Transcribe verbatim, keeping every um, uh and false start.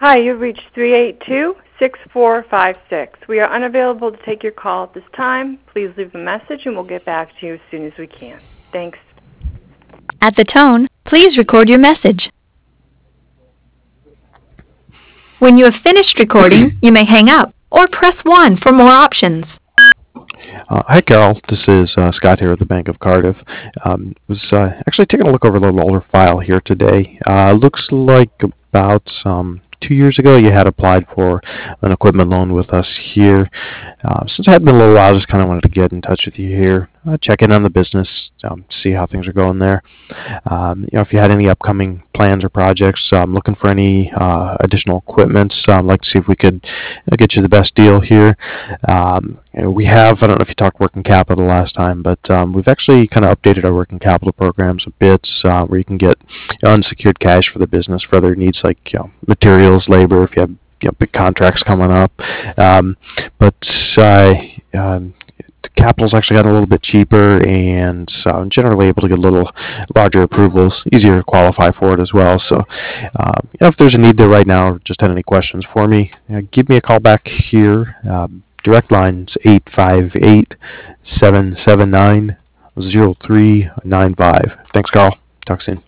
Hi, you've reached three eight two, six four five six. We are unavailable to take your call at this time. Please leave a message and we'll get back to you as soon as we can. Thanks. At the tone, please record your message. When you have finished recording, you may hang up or press one for more options. Uh, hi, Carol. This is uh, Scott here at the Bank of Cardiff. Um, was uh, actually taking a look over a little older file here today. Uh, looks like about um, two years ago you had applied for an equipment loan with us here. Uh, since it had been a little while, I just kind of wanted to get in touch with you here, uh, check in on the business, um, see how things are going there. Um, you know, if you had any upcoming plans or projects, um, looking for any uh, additional equipment, um, like to see if we could uh, get you the best deal here. Um, you know, we have, I don't know if you talked working capital last time, but um, we've actually kind of updated our working capital programs a bit, uh, where you can get unsecured cash for the business for other needs like, you know, materials, labor, if you have, you know, big contracts coming up. Um, but uh, um, capital's actually gotten a little bit cheaper, and so I'm generally able to get a little larger approvals, easier to qualify for it as well. So uh, you know, if there's a need there right now, or just had any questions for me, uh, give me a call back here. Um, direct line's eight five eight, seven seven nine, zero three nine five. Thanks, Carl. Talk soon.